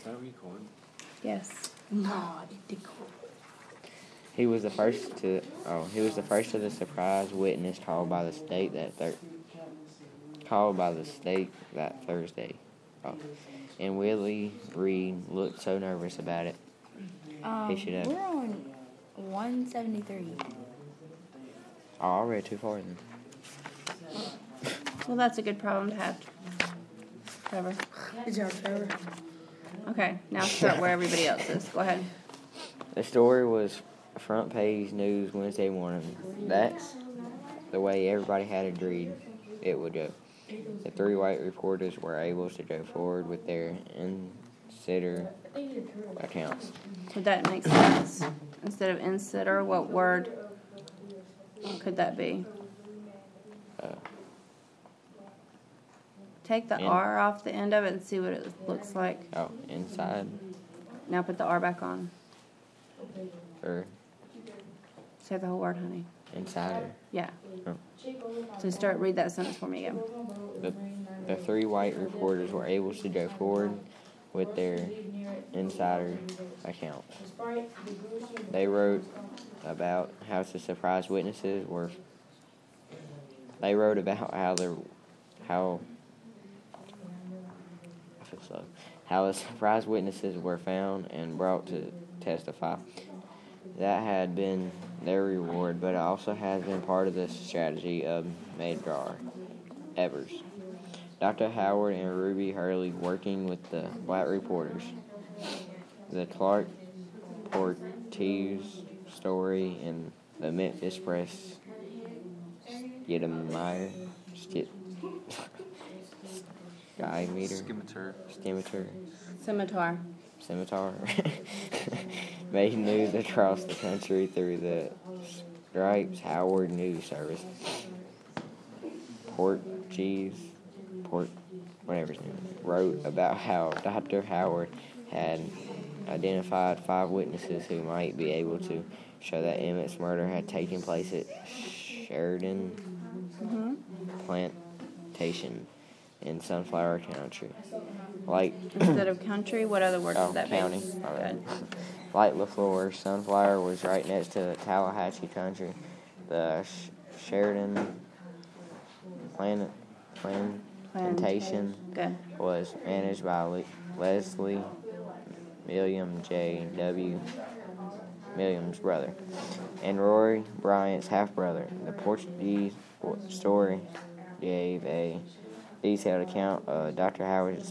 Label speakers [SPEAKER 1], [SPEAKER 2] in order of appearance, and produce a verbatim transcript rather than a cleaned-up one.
[SPEAKER 1] that recording?
[SPEAKER 2] Yes.
[SPEAKER 3] No, it did.
[SPEAKER 4] He was the first to. Oh, he was the first of the surprise witness called by the state that thir- called by the state that Thursday. Oh, and Willie Reed looked so nervous about it.
[SPEAKER 2] Um,
[SPEAKER 4] He should have.
[SPEAKER 2] We're on one seventy-three.
[SPEAKER 4] Oh, I read too far then.
[SPEAKER 2] Well, that's a good problem to have. Trevor.
[SPEAKER 3] It's our Trevor.
[SPEAKER 2] Okay, now start where everybody else is. Go ahead.
[SPEAKER 4] The story was front page news Wednesday morning. That's the way everybody had agreed it would go. The three white reporters were able to go forward with their insider accounts.
[SPEAKER 2] Could that make sense? Instead of insider, what word could that be?
[SPEAKER 4] Uh,
[SPEAKER 2] Take the
[SPEAKER 4] in-
[SPEAKER 2] R off the end of it and see what it looks like.
[SPEAKER 4] oh, inside
[SPEAKER 2] Now put the R back on.
[SPEAKER 4] or
[SPEAKER 2] Say the whole word, honey.
[SPEAKER 4] insider.
[SPEAKER 2] Yeah.
[SPEAKER 4] Oh.
[SPEAKER 2] So start, read that sentence for me again.
[SPEAKER 4] The, the three white reporters were able to go forward with their insider accounts. They wrote about how the surprise witnesses were. They wrote about how the how I feel slow. How the surprise witnesses were found and brought to testify. That had been their reward, but it also has been part of the strategy of Medgar Evers, Doctor Howard, and Ruby Hurley working with the black reporters. The Clark Porteous story in the Memphis Press, Skidmire, Skid, Sky Meter,
[SPEAKER 1] Scimitar.
[SPEAKER 4] Scimitar,
[SPEAKER 2] Scimitar.
[SPEAKER 4] Scimitar, made news across the country through the Stripes Howard News Service. Porteous, Port, whatever his name is, wrote about how Doctor Howard had identified five witnesses who might be able to show that Emmett's murder had taken place at Sheridan
[SPEAKER 2] Mm-hmm.
[SPEAKER 4] Plantation in Sunflower Country. Like
[SPEAKER 2] Instead of country, what other word
[SPEAKER 4] oh,
[SPEAKER 2] would that
[SPEAKER 4] county.
[SPEAKER 2] be?
[SPEAKER 4] All right.
[SPEAKER 2] Good.
[SPEAKER 4] Like LaFleur, Sunflower was right next to Tallahatchie Country. The Sh- Sheridan Planet Plan- Plantation
[SPEAKER 2] Good.
[SPEAKER 4] was managed by Le- Leslie William J. W. Williams' brother, and Rory Bryant's half-brother. The Portuguese story gave a detailed account of Doctor Howard's